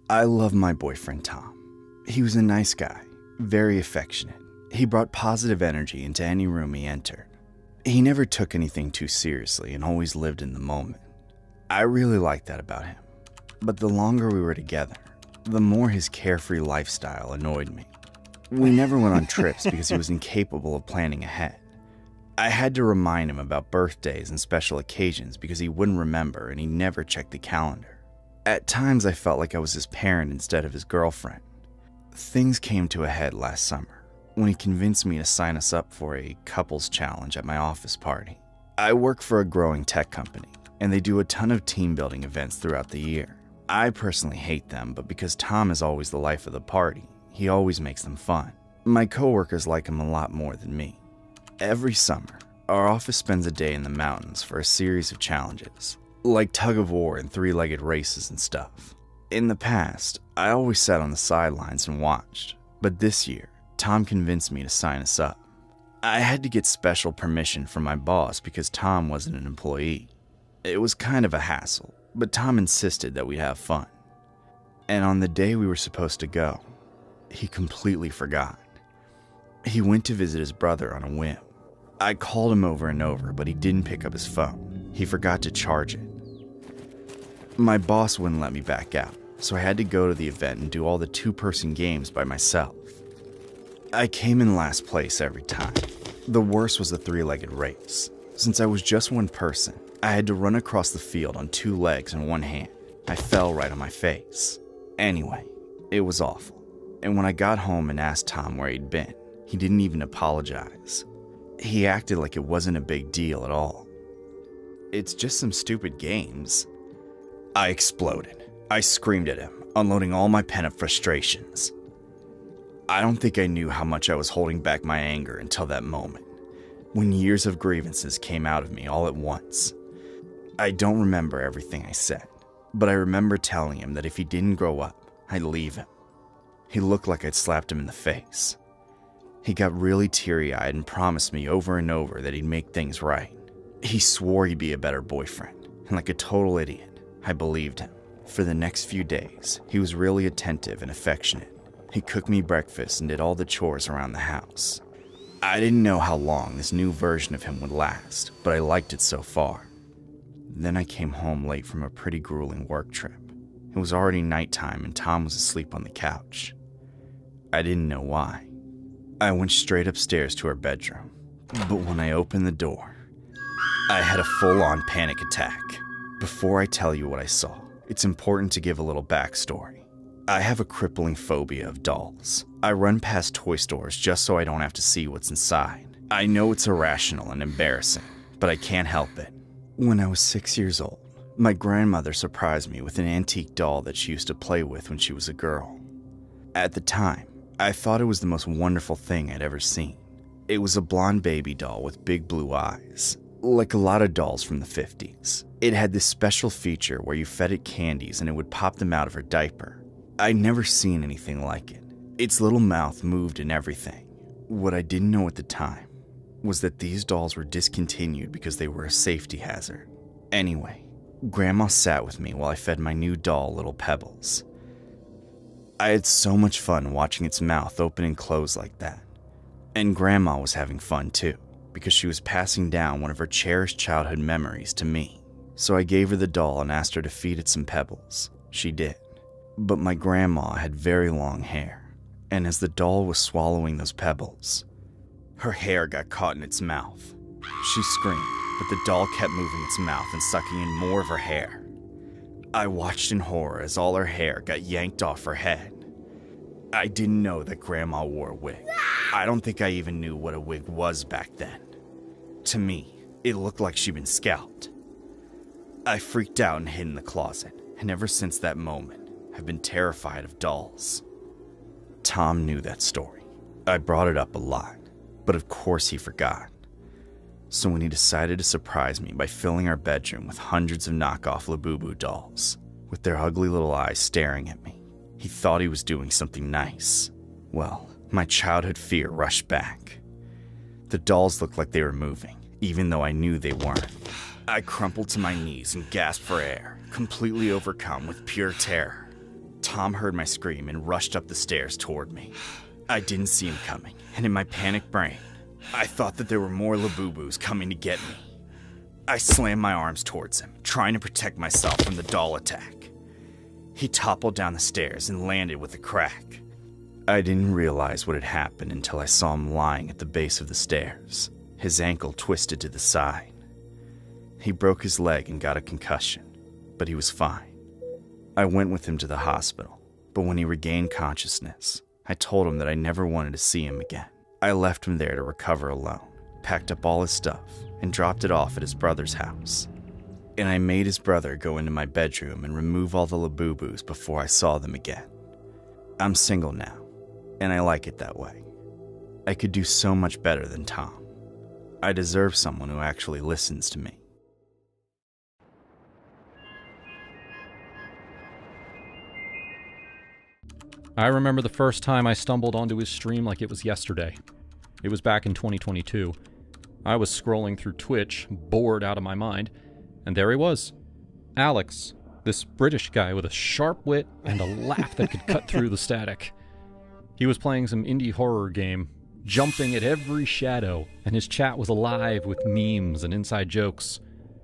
I love my boyfriend Tom. He was a nice guy, very affectionate. He brought positive energy into any room he entered. He never took anything too seriously and always lived in the moment. I really liked that about him. But the longer we were together, the more his carefree lifestyle annoyed me. We never went on trips because he was incapable of planning ahead. I had to remind him about birthdays and special occasions because he wouldn't remember and he never checked the calendar. At times I felt like I was his parent instead of his girlfriend. Things came to a head last summer when he convinced me to sign us up for a couples challenge at my office party. I work for a growing tech company, and they do a ton of team building events throughout the year. I personally hate them, but because Tom is always the life of the party, he always makes them fun. My coworkers like him a lot more than me. Every summer, our office spends a day in the mountains for a series of challenges, like tug of war and three-legged races and stuff. In the past, I always sat on the sidelines and watched, but this year, Tom convinced me to sign us up. I had to get special permission from my boss because Tom wasn't an employee. It was kind of a hassle, but Tom insisted that we'd have fun. And on the day we were supposed to go, he completely forgot. He went to visit his brother on a whim. I called him over and over, but he didn't pick up his phone. He forgot to charge it. My boss wouldn't let me back out, so I had to go to the event and do all the two-person games by myself. I came in last place every time. The worst was the three-legged race. Since I was just one person, I had to run across the field on two legs and one hand. I fell right on my face. Anyway, it was awful. And when I got home and asked Tom where he'd been, he didn't even apologize. He acted like it wasn't a big deal at all. It's just some stupid games. I exploded. I screamed at him, unloading all my pent-up frustrations. I don't think I knew how much I was holding back my anger until that moment, when years of grievances came out of me all at once. I don't remember everything I said, but I remember telling him that if he didn't grow up, I'd leave him. He looked like I'd slapped him in the face. He got really teary-eyed and promised me over and over that he'd make things right. He swore he'd be a better boyfriend, and like a total idiot, I believed him. For the next few days, he was really attentive and affectionate. He cooked me breakfast and did all the chores around the house. I didn't know how long this new version of him would last, but I liked it so far. Then I came home late from a pretty grueling work trip. It was already nighttime and Tom was asleep on the couch. I didn't know why. I went straight upstairs to our bedroom, but when I opened the door, I had a full-on panic attack. Before I tell you what I saw, it's important to give a little backstory. I have a crippling phobia of dolls. I run past toy stores just so I don't have to see what's inside. I know it's irrational and embarrassing, but I can't help it. When I was 6 years old, my grandmother surprised me with an antique doll that she used to play with when she was a girl. At the time, I thought it was the most wonderful thing I'd ever seen. It was a blonde baby doll with big blue eyes, like a lot of dolls from the 50s. It had this special feature where you fed it candies and it would pop them out of her diaper. I'd never seen anything like it. Its little mouth moved and everything. What I didn't know at the time was that these dolls were discontinued because they were a safety hazard. Anyway, Grandma sat with me while I fed my new doll Little Pebbles. I had so much fun watching its mouth open and close like that. And Grandma was having fun too, because she was passing down one of her cherished childhood memories to me. So I gave her the doll and asked her to feed it some pebbles. She did. But my grandma had very long hair, and as the doll was swallowing those pebbles, her hair got caught in its mouth. She screamed, but the doll kept moving its mouth and sucking in more of her hair. I watched in horror as all her hair got yanked off her head. I didn't know that Grandma wore a wig. I don't think I even knew what a wig was back then. To me, it looked like she'd been scalped. I freaked out and hid in the closet, and ever since that moment, I've been terrified of dolls. Tom knew that story. I brought it up a lot, but of course he forgot. So when he decided to surprise me by filling our bedroom with hundreds of knockoff Labubu dolls, with their ugly little eyes staring at me, he thought he was doing something nice. Well, my childhood fear rushed back. The dolls looked like they were moving, even though I knew they weren't. I crumpled to my knees and gasped for air, completely overcome with pure terror. Tom heard my scream and rushed up the stairs toward me. I didn't see him coming, and in my panicked brain, I thought that there were more Labubus coming to get me. I slammed my arms towards him, trying to protect myself from the doll attack. He toppled down the stairs and landed with a crack. I didn't realize what had happened until I saw him lying at the base of the stairs, his ankle twisted to the side. He broke his leg and got a concussion, but he was fine. I went with him to the hospital, but when he regained consciousness, I told him that I never wanted to see him again. I left him there to recover alone, packed up all his stuff, and dropped it off at his brother's house. And I made his brother go into my bedroom and remove all the Labubus before I saw them again. I'm single now, and I like it that way. I could do so much better than Tom. I deserve someone who actually listens to me. I remember the first time I stumbled onto his stream like it was yesterday. It was back in 2022. I was scrolling through Twitch, bored out of my mind, and there he was. Alex, this British guy with a sharp wit and a laugh that could cut through the static. He was playing some indie horror game, jumping at every shadow, and his chat was alive with memes and inside jokes.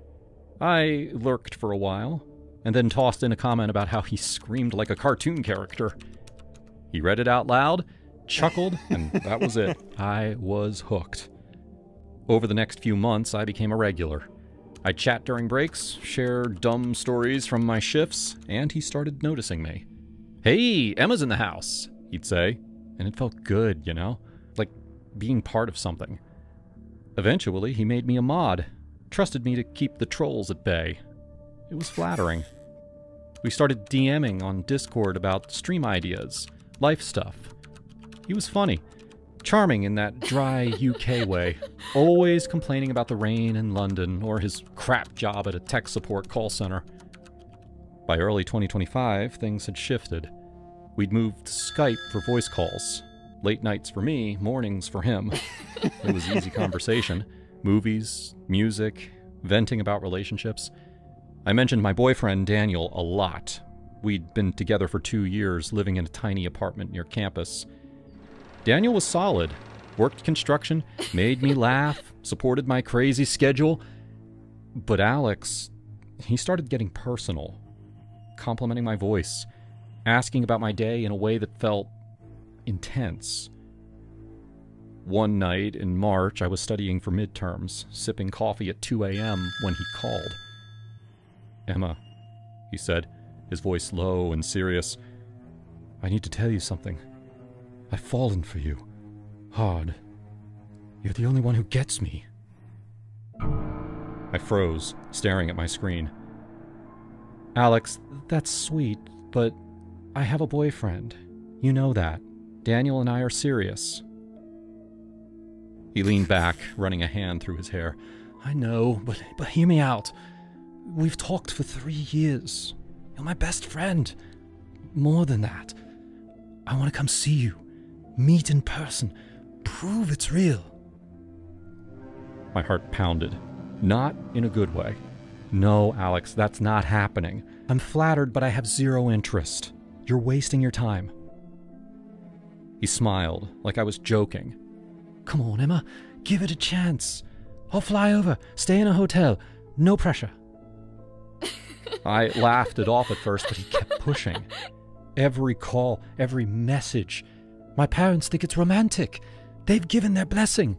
I lurked for a while, and then tossed in a comment about how he screamed like a cartoon character. He read it out loud, chuckled, and that was it. I was hooked. Over the next few months, I became a regular. I'd chat during breaks, share dumb stories from my shifts, and he started noticing me. "Hey, Emma's in the house," he'd say, and it felt good, you know? Like being part of something. Eventually, he made me a mod, trusted me to keep the trolls at bay. It was flattering. We started DMing on Discord about stream ideas, life stuff. He was funny, charming in that dry UK way, always complaining about the rain in London or his crap job at a tech support call center. By early 2025, things had shifted. We'd moved to Skype for voice calls. Late nights for me, mornings for him. It was easy conversation. Movies, music, venting about relationships. I mentioned my boyfriend, Daniel, a lot. We'd been together for 2 years, living in a tiny apartment near campus. Daniel was solid, worked construction, made me laugh, supported my crazy schedule. But Alex, he started getting personal, complimenting my voice, asking about my day in a way that felt intense. One night in March, I was studying for midterms, sipping coffee at 2 a.m. when he called. "Emma," he said, his voice low and serious, "I need to tell you something. I've fallen for you. Hard. You're the only one who gets me." I froze, staring at my screen. "Alex, that's sweet, but I have a boyfriend. You know that. Daniel and I are serious." He leaned back, running a hand through his hair. "I know, but hear me out. We've talked for 3 years. You're my best friend. More than that. I want to come see you. Meet in person. Prove it's real." My heart pounded. Not in a good way. "No, Alex, that's not happening. I'm flattered, but I have zero interest. You're wasting your time." He smiled, like I was joking. "Come on, Emma. Give it a chance. I'll fly over. Stay in a hotel. No pressure." I laughed it off at first, but he kept pushing. Every call, every message. "My parents think it's romantic. They've given their blessing."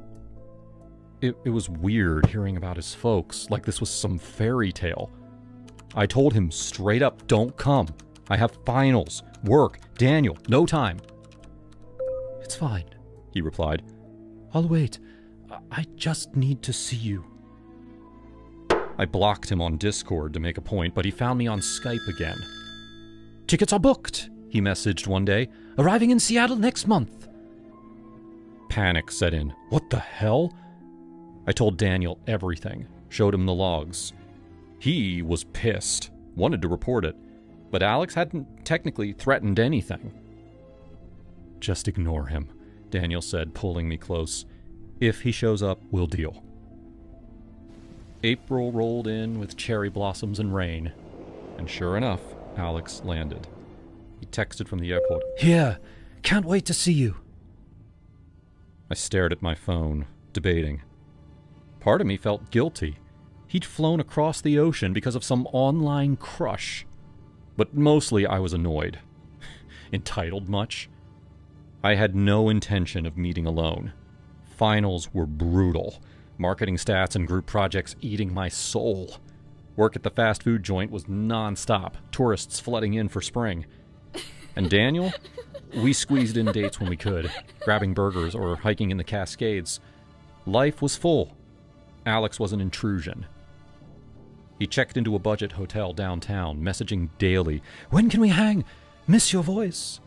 It was weird hearing about his folks, like this was some fairy tale. I told him straight up, "Don't come. I have finals, work, Daniel, no time." "It's fine," he replied. "I'll wait. I just need to see you." I blocked him on Discord to make a point, but he found me on Skype again. "Tickets are booked," he messaged one day. "Arriving in Seattle next month." Panic set in. What the hell? I told Daniel everything, showed him the logs. He was pissed, wanted to report it, but Alex hadn't technically threatened anything. "Just ignore him," Daniel said, pulling me close. "If he shows up, we'll deal." April rolled in with cherry blossoms and rain, and sure enough, Alex landed. He texted from the airport. "Here, can't wait to see you." I stared at my phone, debating. Part of me felt guilty. He'd flown across the ocean because of some online crush. But mostly I was annoyed. Entitled much? I had no intention of meeting alone. Finals were brutal. Marketing stats and group projects eating my soul. Work at the fast food joint was non-stop, tourists flooding in for spring. And Daniel? We squeezed in dates when we could, grabbing burgers or hiking in the Cascades. Life was full. Alex was an intrusion. He checked into a budget hotel downtown, messaging daily. "When can we hang? Miss your voice."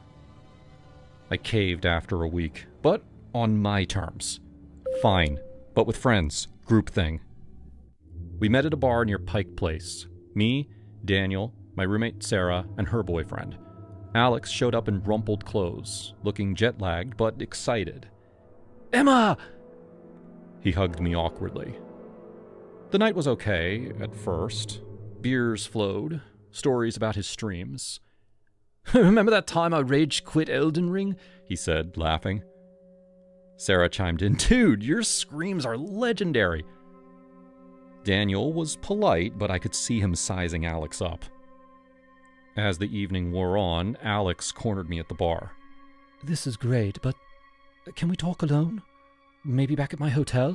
I caved after a week, but on my terms. Fine, but with friends, group thing. We met at a bar near Pike Place. Me, Daniel, my roommate Sarah, and her boyfriend. Alex showed up in rumpled clothes, looking jet-lagged but excited. "Emma!" He hugged me awkwardly. The night was okay, at first. Beers flowed, stories about his streams. "Remember that time I rage quit Elden Ring?" he said, laughing. Sarah chimed in, "Dude, your screams are legendary." Daniel was polite, but I could see him sizing Alex up. As the evening wore on, Alex cornered me at the bar. "This is great, but can we talk alone? Maybe back at my hotel?"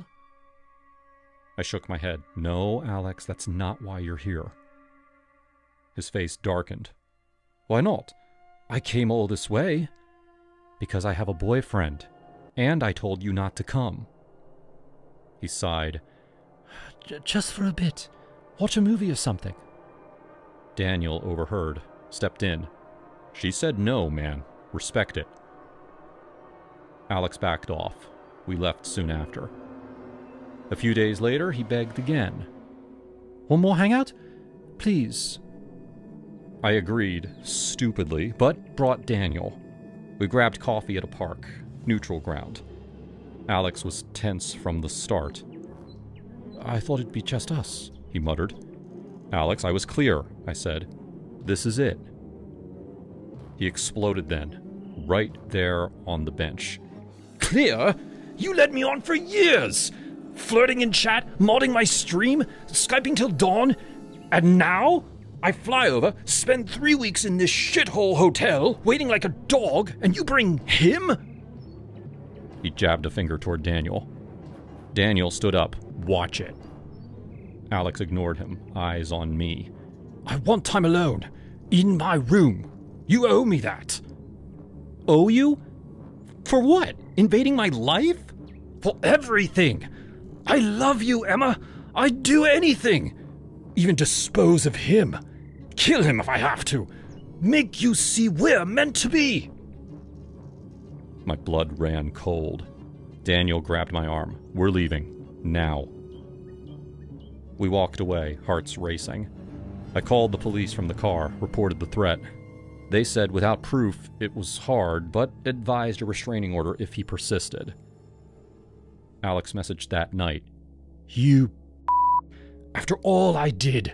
I shook my head. "No, Alex, that's not why you're here." His face darkened. "Why not? I came all this way." "Because I have a boyfriend, and I told you not to come." He sighed. Just for a bit. Watch a movie or something." Daniel overheard, stepped in. "She said no, man. Respect it." Alex backed off. We left soon after. A few days later, he begged again. "One more hangout? Please." I agreed, stupidly, but brought Daniel. We grabbed coffee at a park, neutral ground. Alex was tense from the start. "I thought it'd be just us," he muttered. "Alex, I was clear," I said. "This is it." He exploded then, right there on the bench. "Clear? You led me on for years! Flirting in chat, modding my stream, Skyping till dawn, and now I fly over, spend 3 weeks in this shithole hotel, waiting like a dog, and you bring him?" He jabbed a finger toward Daniel. Daniel stood up. "Watch it." Alex ignored him, eyes on me. "I want time alone. In my room. You owe me that." "Owe you? For what? Invading my life?" "For everything. I love you, Emma. I'd do anything. Even dispose of him. Kill him if I have to. Make you see we're meant to be." My blood ran cold. Daniel grabbed my arm. "We're leaving. Now." We walked away, hearts racing. I called the police from the car, reported the threat. They said without proof it was hard, but advised a restraining order if he persisted. Alex messaged that night. "You after all I did."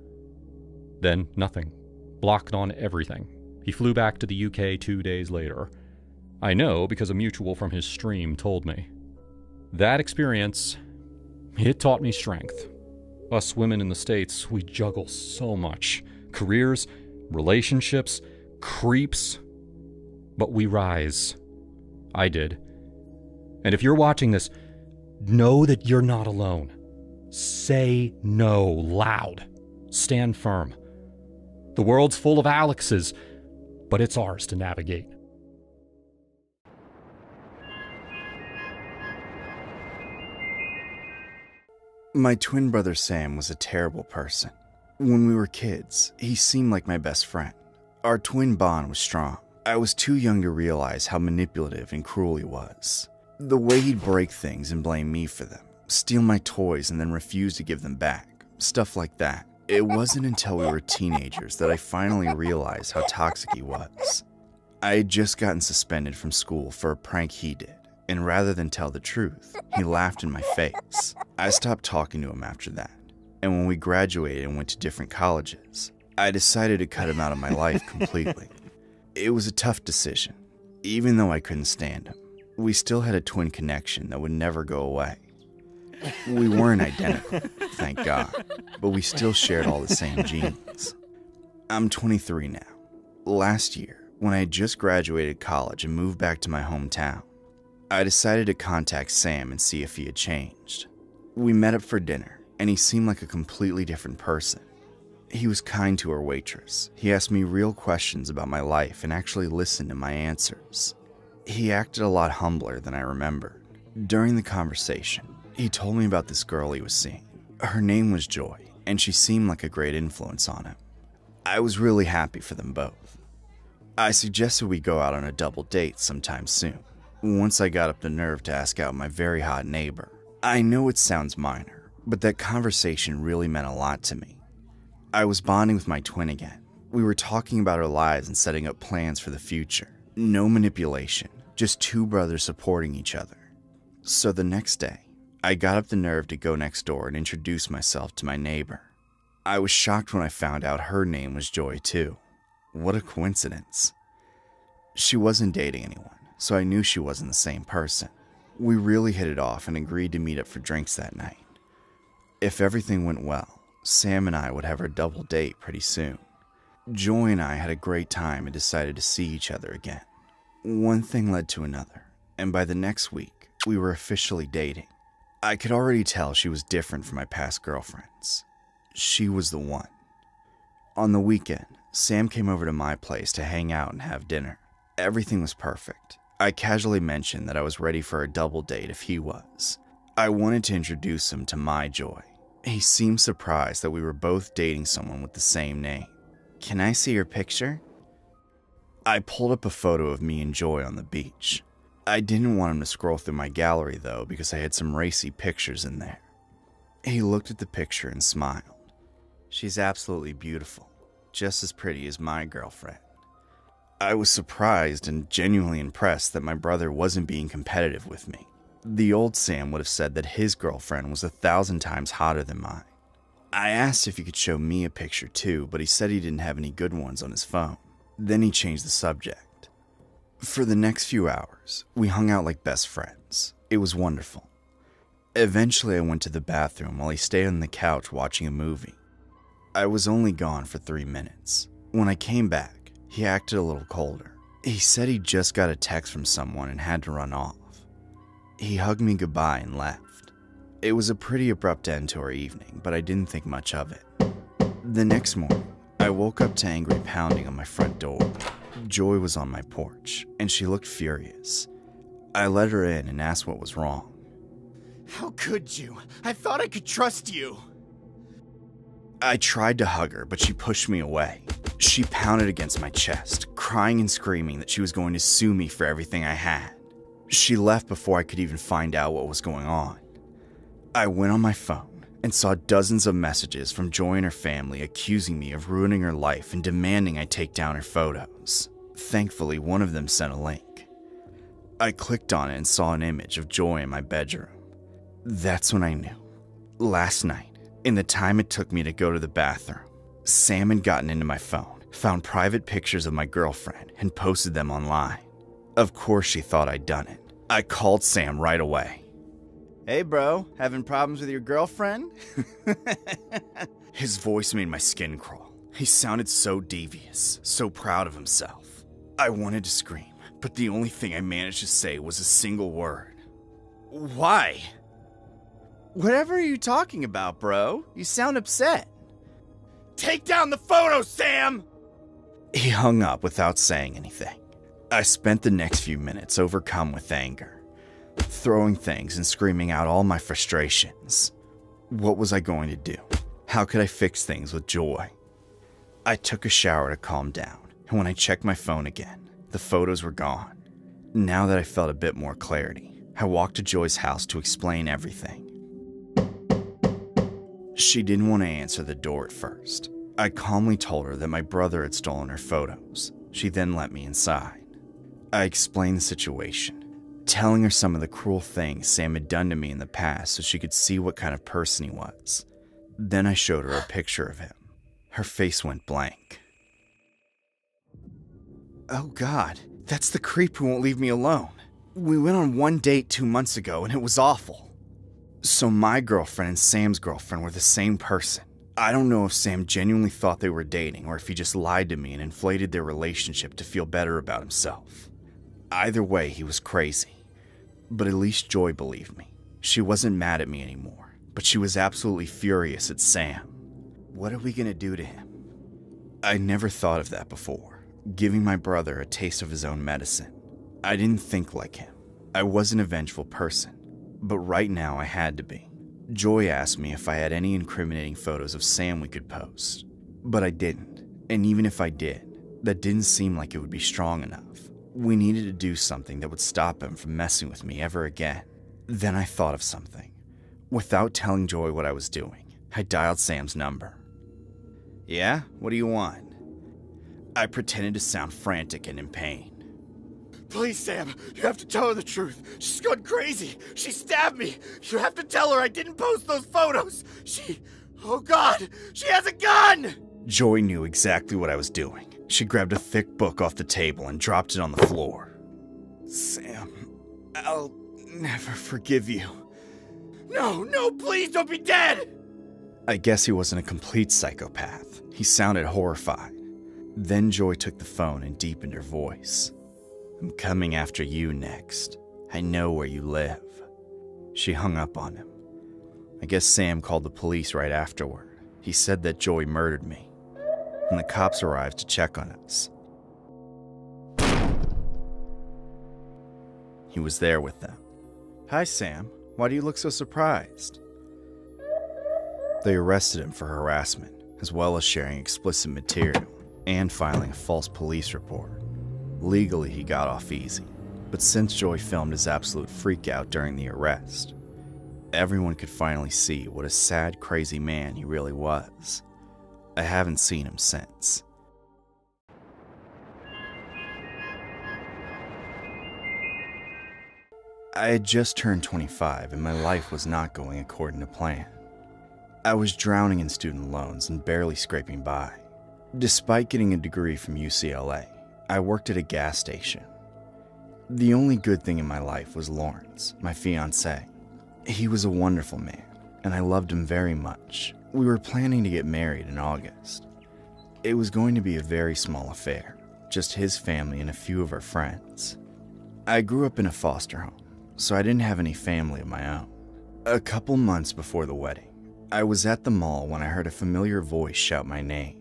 Then nothing. Blocked on everything. He flew back to the UK 2 days later. I know because a mutual from his stream told me. That experience, it taught me strength. Us women in the States, we juggle so much. Careers, relationships, creeps. But we rise. I did. And if you're watching this, know that you're not alone. Say no loud. Stand firm. The world's full of Alexes, but it's ours to navigate. My twin brother Sam was a terrible person. When we were kids, he seemed like my best friend. Our twin bond was strong. I was too young to realize how manipulative and cruel he was. The way he'd break things and blame me for them, steal my toys and then refuse to give them back, stuff like that. It wasn't until we were teenagers that I finally realized how toxic he was. I had just gotten suspended from school for a prank he did. And rather than tell the truth, he laughed in my face. I stopped talking to him after that. And when we graduated and went to different colleges, I decided to cut him out of my life completely. It was a tough decision. Even though I couldn't stand him, we still had a twin connection that would never go away. We weren't identical, thank God, but we still shared all the same genes. I'm 23 now. Last year, when I had just graduated college and moved back to my hometown, I decided to contact Sam and see if he had changed. We met up for dinner, and he seemed like a completely different person. He was kind to our waitress. He asked me real questions about my life and actually listened to my answers. He acted a lot humbler than I remembered. During the conversation, he told me about this girl he was seeing. Her name was Joy, and she seemed like a great influence on him. I was really happy for them both. I suggested we go out on a double date sometime soon, once I got up the nerve to ask out my very hot neighbor. I know it sounds minor, but that conversation really meant a lot to me. I was bonding with my twin again. We were talking about our lives and setting up plans for the future. No manipulation, just two brothers supporting each other. So the next day, I got up the nerve to go next door and introduce myself to my neighbor. I was shocked when I found out her name was Joy too. What a coincidence. She wasn't dating anyone, so I knew she wasn't the same person. We really hit it off and agreed to meet up for drinks that night. If everything went well, Sam and I would have our double date pretty soon. Joy and I had a great time and decided to see each other again. One thing led to another, and by the next week, we were officially dating. I could already tell she was different from my past girlfriends. She was the one. On the weekend, Sam came over to my place to hang out and have dinner. Everything was perfect. I casually mentioned that I was ready for a double date if he was. I wanted to introduce him to my Joy. He seemed surprised that we were both dating someone with the same name. "Can I see your picture?" I pulled up a photo of me and Joy on the beach. I didn't want him to scroll through my gallery though, because I had some racy pictures in there. He looked at the picture and smiled. "She's absolutely beautiful, just as pretty as my girlfriend." I was surprised and genuinely impressed that my brother wasn't being competitive with me. The old Sam would have said that his girlfriend was 1,000 times hotter than mine. I asked if he could show me a picture too, but he said he didn't have any good ones on his phone. Then he changed the subject. For the next few hours, we hung out like best friends. It was wonderful. Eventually, I went to the bathroom while he stayed on the couch watching a movie. I was only gone for 3 minutes. When I came back, he acted a little colder. He said he just got a text from someone and had to run off. He hugged me goodbye and left. It was a pretty abrupt end to our evening, but I didn't think much of it. The next morning, I woke up to angry pounding on my front door. Joy was on my porch, and she looked furious. I let her in and asked what was wrong. "How could you? I thought I could trust you." I tried to hug her, but she pushed me away. She pounded against my chest, crying and screaming that she was going to sue me for everything I had. She left before I could even find out what was going on. I went on my phone and saw dozens of messages from Joy and her family accusing me of ruining her life and demanding I take down her photos. Thankfully, one of them sent a link. I clicked on it and saw an image of Joy in my bedroom. That's when I knew. Last night, in the time it took me to go to the bathroom, Sam had gotten into my phone, found private pictures of my girlfriend, and posted them online. Of course she thought I'd done it. I called Sam right away. "Hey bro, having problems with your girlfriend?" His voice made my skin crawl. He sounded so devious, so proud of himself. I wanted to scream, but the only thing I managed to say was a single word. "Why?" "Whatever are you talking about, bro? You sound upset." "Take down the photo, Sam!" He hung up without saying anything. I spent the next few minutes overcome with anger, throwing things and screaming out all my frustrations. What was I going to do? How could I fix things with Joy? I took a shower to calm down, and when I checked my phone again, the photos were gone. Now that I felt a bit more clarity, I walked to Joy's house to explain everything. She didn't want to answer the door at first. I calmly told her that my brother had stolen her photos. She then let me inside. I explained the situation, telling her some of the cruel things Sam had done to me in the past so she could see what kind of person he was. Then I showed her a picture of him. Her face went blank. Oh God, that's the creep who won't leave me alone. We went on one date 2 months ago and it was awful. So my girlfriend and Sam's girlfriend were the same person. I don't know if Sam genuinely thought they were dating or if he just lied to me and inflated their relationship to feel better about himself. Either way, he was crazy. But at least Joy believed me. She wasn't mad at me anymore, but she was absolutely furious at Sam. What are we gonna do to him? I never thought of that before, giving my brother a taste of his own medicine. I didn't think like him. I wasn't a vengeful person, but right now I had to be. Joy asked me if I had any incriminating photos of Sam we could post, but I didn't, and even if I did, that didn't seem like it would be strong enough. We needed to do something that would stop him from messing with me ever again. Then I thought of something. Without telling Joy what I was doing, I dialed Sam's number. Yeah? What do you want? I pretended to sound frantic and in pain. Please, Sam, you have to tell her the truth. She's gone crazy. She stabbed me. You have to tell her I didn't post those photos. Oh God, she has a gun! Joy knew exactly what I was doing. She grabbed a thick book off the table and dropped it on the floor. Sam, I'll never forgive you. No, please don't be dead! I guess he wasn't a complete psychopath. He sounded horrified. Then Joy took the phone and deepened her voice. I'm coming after you next. I know where you live. She hung up on him. I guess Sam called the police right afterward. He said that Joy murdered me, and the cops arrived to check on us. He was there with them. Hi, Sam. Why do you look so surprised? They arrested him for harassment, as well as sharing explicit material and filing a false police report. Legally, he got off easy, but since Joy filmed his absolute freakout during the arrest, everyone could finally see what a sad, crazy man he really was. I haven't seen him since. I had just turned 25 and my life was not going according to plan. I was drowning in student loans and barely scraping by. Despite getting a degree from UCLA, I worked at a gas station. The only good thing in my life was Lawrence, my fiancé. He was a wonderful man, and I loved him very much. We were planning to get married in August. It was going to be a very small affair, just his family and a few of our friends. I grew up in a foster home, so I didn't have any family of my own. A couple months before the wedding, I was at the mall when I heard a familiar voice shout my name.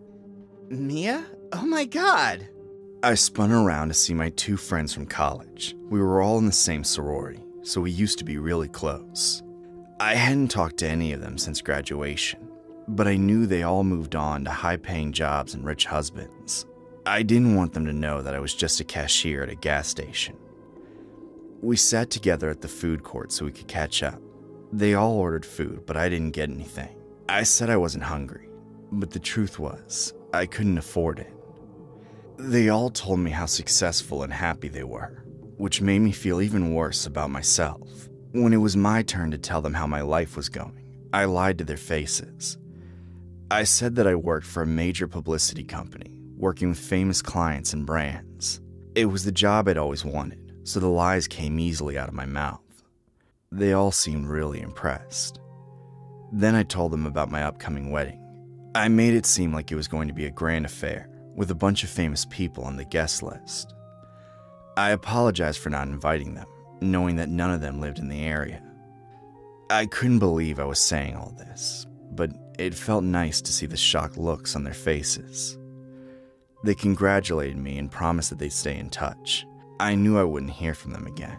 Mia? Oh my God! I spun around to see my two friends from college. We were all in the same sorority, so we used to be really close. I hadn't talked to any of them since graduation, but I knew they all moved on to high-paying jobs and rich husbands. I didn't want them to know that I was just a cashier at a gas station. We sat together at the food court so we could catch up. They all ordered food, but I didn't get anything. I said I wasn't hungry, but the truth was, I couldn't afford it. They all told me how successful and happy they were, which made me feel even worse about myself. When it was my turn to tell them how my life was going, I lied to their faces. I said that I worked for a major publicity company, working with famous clients and brands. It was the job I'd always wanted, so the lies came easily out of my mouth. They all seemed really impressed. Then I told them about my upcoming wedding. I made it seem like it was going to be a grand affair, with a bunch of famous people on the guest list. I apologized for not inviting them, knowing that none of them lived in the area. I couldn't believe I was saying all this, but it felt nice to see the shocked looks on their faces. They congratulated me and promised that they'd stay in touch. I knew I wouldn't hear from them again.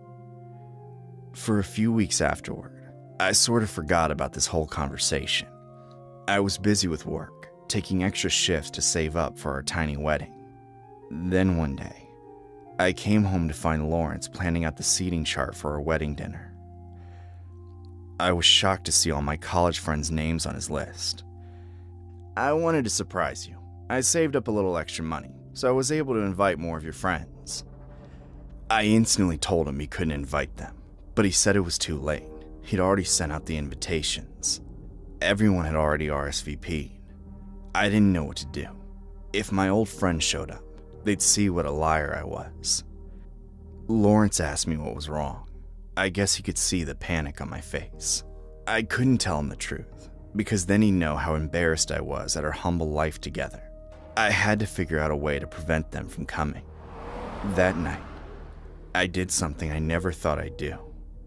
For a few weeks afterward, I sort of forgot about this whole conversation. I was busy with work, taking extra shifts to save up for our tiny wedding. Then one day, I came home to find Lawrence planning out the seating chart for our wedding dinner. I was shocked to see all my college friends' names on his list. I wanted to surprise you. I saved up a little extra money, so I was able to invite more of your friends. I instantly told him he couldn't invite them, but he said it was too late. He'd already sent out the invitations. Everyone had already RSVP'd. I didn't know what to do. If my old friends showed up, they'd see what a liar I was. Lawrence asked me what was wrong. I guess he could see the panic on my face. I couldn't tell him the truth, because then he'd know how embarrassed I was at our humble life together. I had to figure out a way to prevent them from coming. That night, I did something I never thought I'd do.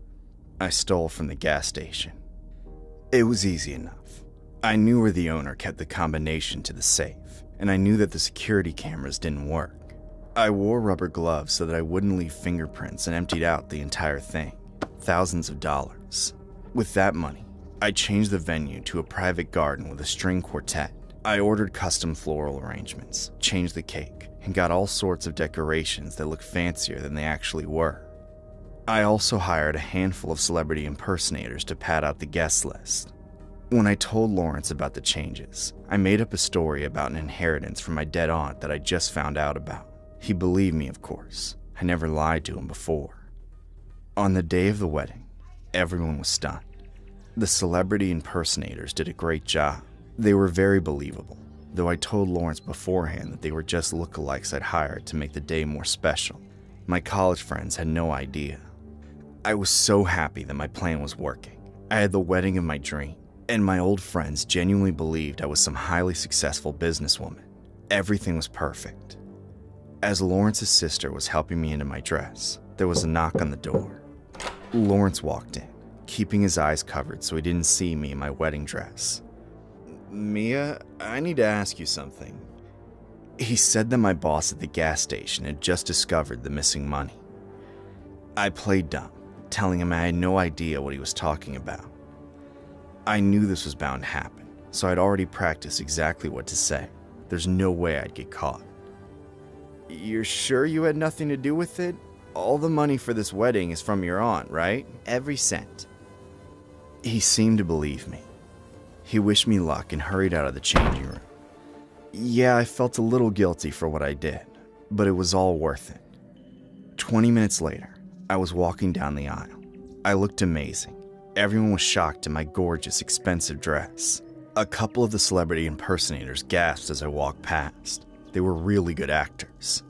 I stole from the gas station. It was easy enough. I knew where the owner kept the combination to the safe, and I knew that the security cameras didn't work. I wore rubber gloves so that I wouldn't leave fingerprints and emptied out the entire thing. Thousands of dollars. With that money, I changed the venue to a private garden with a string quartet. I ordered custom floral arrangements, changed the cake, and got all sorts of decorations that looked fancier than they actually were. I also hired a handful of celebrity impersonators to pad out the guest list. When I told Lawrence about the changes, I made up a story about an inheritance from my dead aunt that I just found out about. He believed me, of course. I never lied to him before. On the day of the wedding, everyone was stunned. The celebrity impersonators did a great job. They were very believable, though I told Lawrence beforehand that they were just lookalikes I'd hired to make the day more special. My college friends had no idea. I was so happy that my plan was working. I had the wedding of my dream, and my old friends genuinely believed I was some highly successful businesswoman. Everything was perfect. As Lawrence's sister was helping me into my dress, there was a knock on the door. Lawrence walked in, keeping his eyes covered so he didn't see me in my wedding dress. "Mia, I need to ask you something." He said that my boss at the gas station had just discovered the missing money. I played dumb, telling him I had no idea what he was talking about. I knew this was bound to happen, so I'd already practiced exactly what to say. There's no way I'd get caught. "You're sure you had nothing to do with it? All the money for this wedding is from your aunt, right? Every cent." He seemed to believe me. He wished me luck and hurried out of the changing room. Yeah, I felt a little guilty for what I did, but it was all worth it. 20 minutes later, I was walking down the aisle. I looked amazing. Everyone was shocked at my gorgeous, expensive dress. A couple of the celebrity impersonators gasped as I walked past. They were really good actors.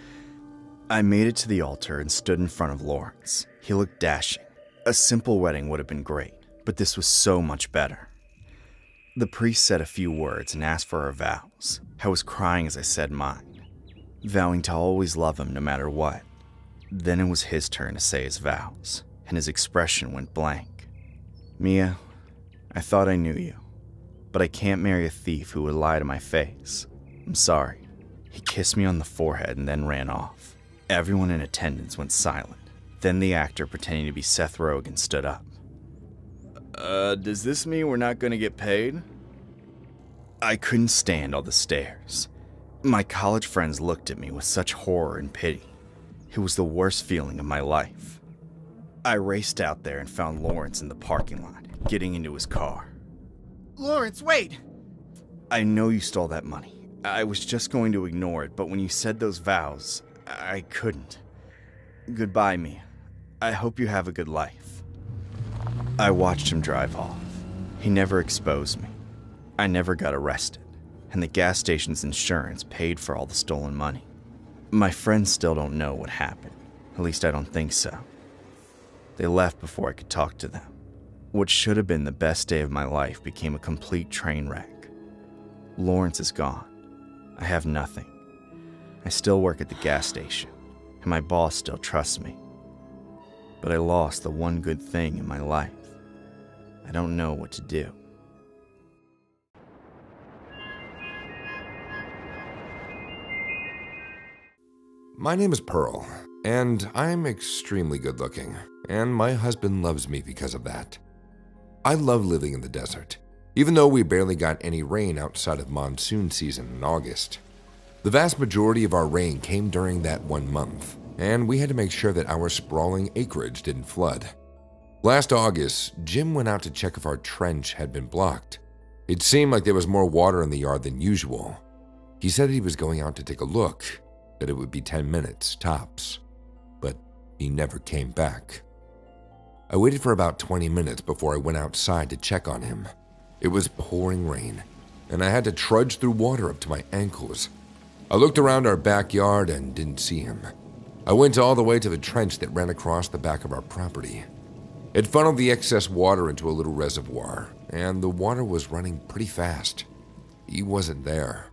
I made it to the altar and stood in front of Lawrence. He looked dashing. A simple wedding would have been great, but this was so much better. The priest said a few words and asked for our vows. I was crying as I said mine, vowing to always love him no matter what. Then it was his turn to say his vows, and his expression went blank. "Mia, I thought I knew you, but I can't marry a thief who would lie to my face. I'm sorry." He kissed me on the forehead and then ran off. Everyone in attendance went silent. Then the actor pretending to be Seth Rogen stood up. Does this mean we're not going to get paid?" I couldn't stand all the stares. My college friends looked at me with such horror and pity. It was the worst feeling of my life. I raced out there and found Lawrence in the parking lot, getting into his car. Lawrence, wait! "I know you stole that money. I was just going to ignore it, but when you said those vows, I couldn't. Goodbye, Mia. I hope you have a good life." I watched him drive off. He never exposed me. I never got arrested, and the gas station's insurance paid for all the stolen money. My friends still don't know what happened. At least I don't think so. They left before I could talk to them. What should have been the best day of my life became a complete train wreck. Lawrence is gone. I have nothing. I still work at the gas station, and my boss still trusts me. But I lost the one good thing in my life. I don't know what to do. My name is Pearl, and I'm extremely good looking, and my husband loves me because of that. I love living in the desert, even though we barely got any rain outside of monsoon season in August. The vast majority of our rain came during that 1 month, and we had to make sure that our sprawling acreage didn't flood. Last August, Jim went out to check if our trench had been blocked. It seemed like there was more water in the yard than usual. He said he was going out to take a look, that it would be 10 minutes, tops, but he never came back. I waited for about 20 minutes before I went outside to check on him. It was pouring rain, and I had to trudge through water up to my ankles. I looked around our backyard and didn't see him. I went all the way to the trench that ran across the back of our property. It funneled the excess water into a little reservoir, and the water was running pretty fast. He wasn't there.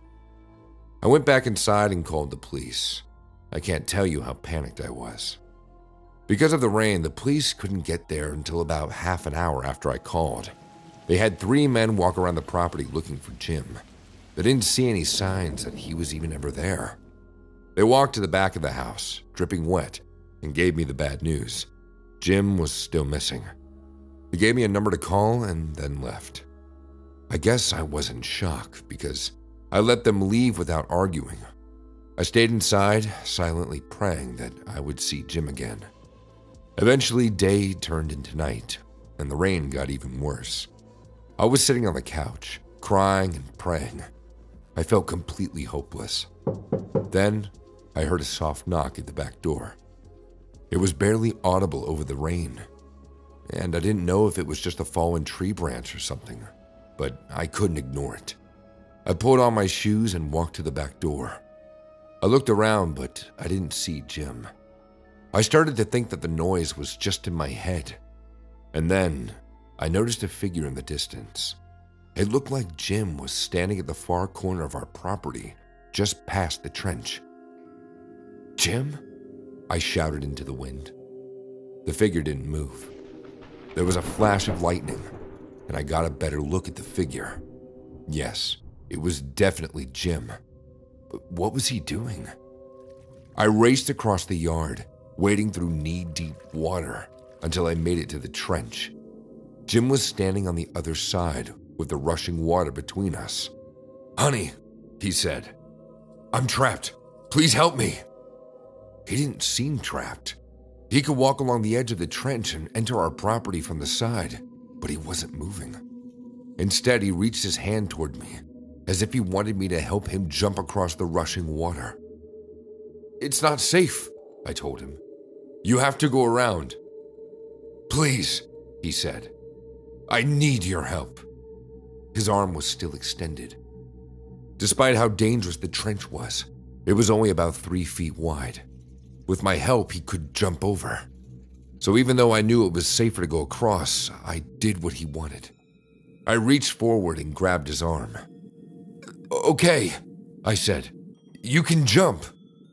I went back inside and called the police. I can't tell you how panicked I was. Because of the rain, the police couldn't get there until about half an hour after I called. They had 3 men walk around the property looking for Jim. They didn't see any signs that he was even ever there. They walked to the back of the house, dripping wet, and gave me the bad news. Jim was still missing. They gave me a number to call and then left. I guess I was in shock because I let them leave without arguing. I stayed inside, silently praying that I would see Jim again. Eventually, day turned into night, and the rain got even worse. I was sitting on the couch, crying and praying. I felt completely hopeless. Then, I heard a soft knock at the back door. It was barely audible over the rain, and I didn't know if it was just a fallen tree branch or something, but I couldn't ignore it. I pulled on my shoes and walked to the back door. I looked around, but I didn't see Jim. I started to think that the noise was just in my head, and then I noticed a figure in the distance. It looked like Jim was standing at the far corner of our property, just past the trench. "Jim?" I shouted into the wind. The figure didn't move. There was a flash of lightning, and I got a better look at the figure. Yes, it was definitely Jim. But what was he doing? I raced across the yard, wading through knee-deep water until I made it to the trench. Jim was standing on the other side with the rushing water between us. "Honey," he said, "I'm trapped. Please help me." He didn't seem trapped. He could walk along the edge of the trench and enter our property from the side, but he wasn't moving. Instead, he reached his hand toward me, as if he wanted me to help him jump across the rushing water. "It's not safe," I told him. "You have to go around." "Please," he said. "I need your help." His arm was still extended. Despite how dangerous the trench was, it was only about 3 feet wide. With my help, he could jump over. So even though I knew it was safer to go across, I did what he wanted. I reached forward and grabbed his arm. "Okay," I said. "You can jump."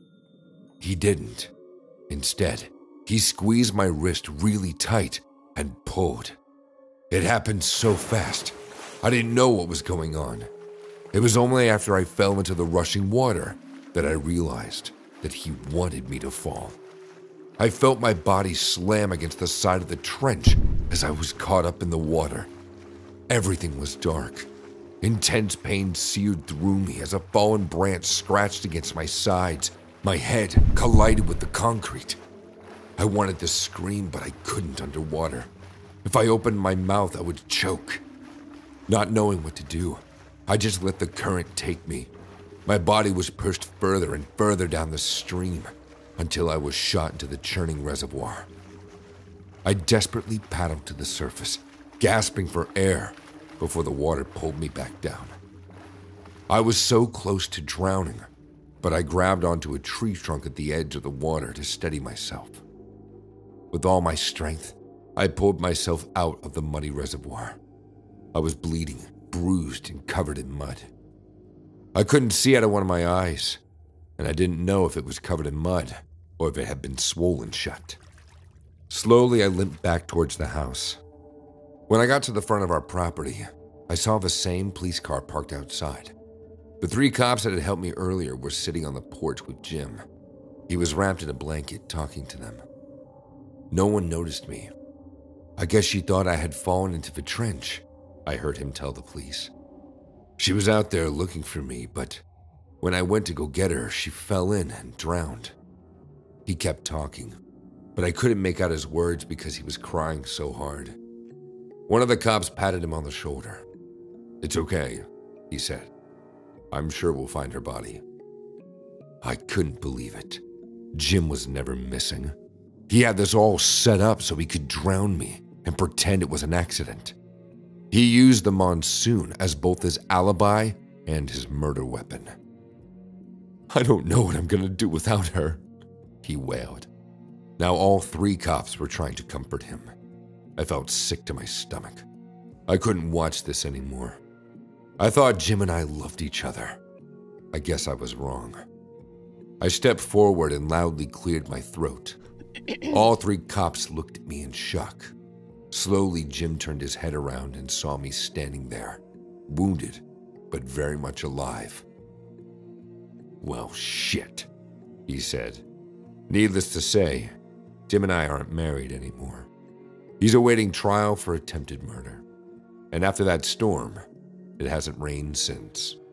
He didn't. Instead, he squeezed my wrist really tight and pulled. It happened so fast, I didn't know what was going on. It was only after I fell into the rushing water that I realized that he wanted me to fall. I felt my body slam against the side of the trench as I was caught up in the water. Everything was dark. Intense pain seared through me as a fallen branch scratched against my sides. My head collided with the concrete. I wanted to scream, but I couldn't underwater. If I opened my mouth, I would choke. Not knowing what to do, I just let the current take me. My body was pushed further and further down the stream until I was shot into the churning reservoir. I desperately paddled to the surface, gasping for air before the water pulled me back down. I was so close to drowning, but I grabbed onto a tree trunk at the edge of the water to steady myself. With all my strength, I pulled myself out of the muddy reservoir. I was bleeding, bruised, and covered in mud. I couldn't see out of one of my eyes, and I didn't know if it was covered in mud or if it had been swollen shut. Slowly, I limped back towards the house. When I got to the front of our property, I saw the same police car parked outside. The 3 cops that had helped me earlier were sitting on the porch with Jim. He was wrapped in a blanket, talking to them. No one noticed me. "I guess she thought I had fallen into the trench," I heard him tell the police. "She was out there looking for me, but when I went to go get her, she fell in and drowned." He kept talking, but I couldn't make out his words because he was crying so hard. One of the cops patted him on the shoulder. "It's okay," he said. "I'm sure we'll find her body." I couldn't believe it. Jim was never missing. He had this all set up so he could drown me and pretend it was an accident. He used the monsoon as both his alibi and his murder weapon. I don't know what I'm gonna do without her, he wailed. Now all 3 cops were trying to comfort him. I felt sick to my stomach. I couldn't watch this anymore. I thought Jim and I loved each other. I guess I was wrong. I stepped forward and loudly cleared my throat. All 3 cops looked at me in shock. Slowly, Jim turned his head around and saw me standing there, wounded, but very much alive. Well, shit, he said. Needless to say, Jim and I aren't married anymore. He's awaiting trial for attempted murder. And after that storm, it hasn't rained since.